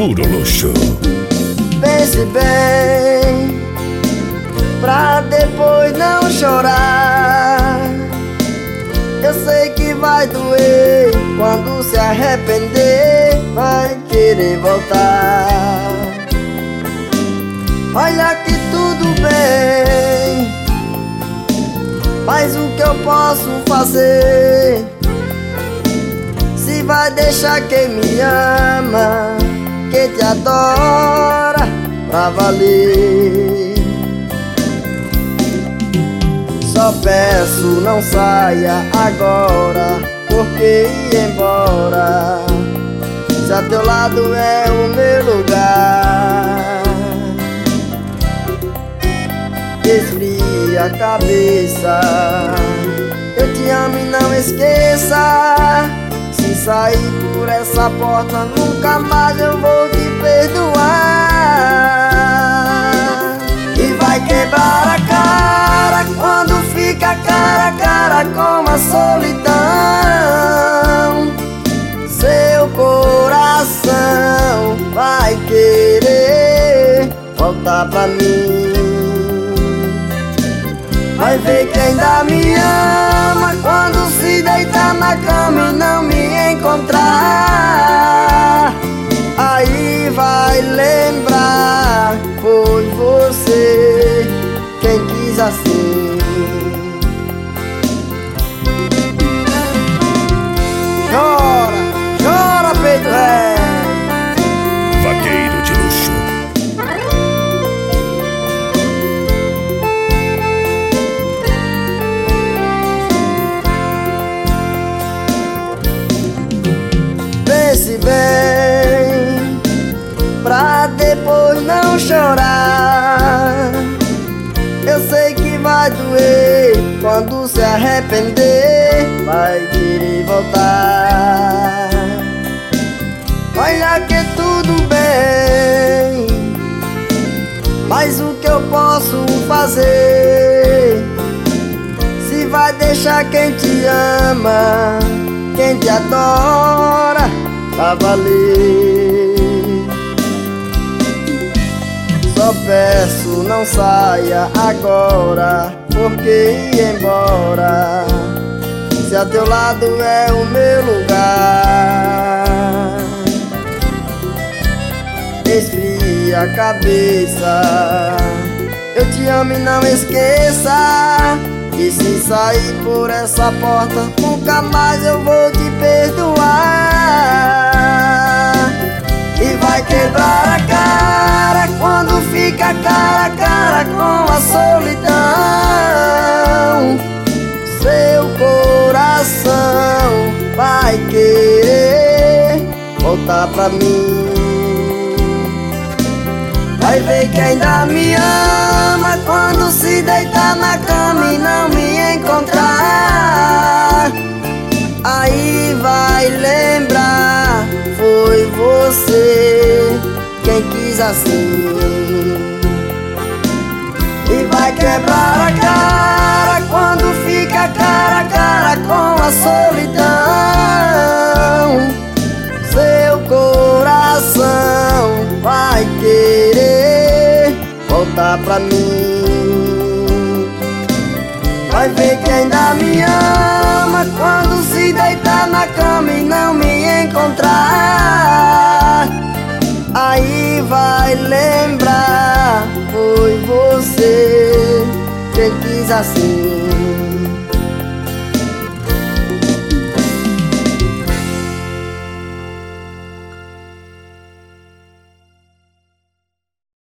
puro luxo. Pense bem, pra depois não chorar. Eu sei que vai doer, quando se arrepender vai querer voltar. Olha que tudo bem, mas o que eu posso fazer? Se vai deixar quem me ama, quem te adora pra valer. Só peço não saia agora, porque ir embora se a teu lado é o meu lugar. Esfria a cabeça, eu te amo e não esqueça. Se sair por essa porta nunca mais eu vou te perdoar. E vai quebrar a cara quando fica cara a cara com a solidão. Seu coração vai querer voltar pra mim. Vai ver que ainda me ama quando se deitar na cama e não me encontrar. Aí vai lembrar, foi você quem quis assim. Chora, chora, peito velho. Vaqueiro de luxo. Pense bem, pra depois não chorar. Eu sei que vai doer, quando se arrepender vai querer voltar. Olha que tudo bem, mas o que eu posso fazer? Se vai deixar quem te ama, quem te adora pra valer. Só peço não saia agora, porque ir embora se a teu lado é o meu lugar. Esfria a cabeça, eu te amo e não esqueça. E se sair por essa porta nunca mais eu vou te perdoar. E vai quebrar a cara quando fica cara a cara com a solidão. Seu coração vai querer voltar pra mim. Vai ver que ainda me ama quando se deitar na cama e não me encontrar. Aí vai lembrar, foi você quem quis assim. E vai quebrar a cara quando fica cara a cara com a solidão. Seu coração vai querer voltar pra mim. Vai ver que ainda me ama quando se deitar na cama e não me encontrar. Aí vai lembrar, foi você quem quis assim.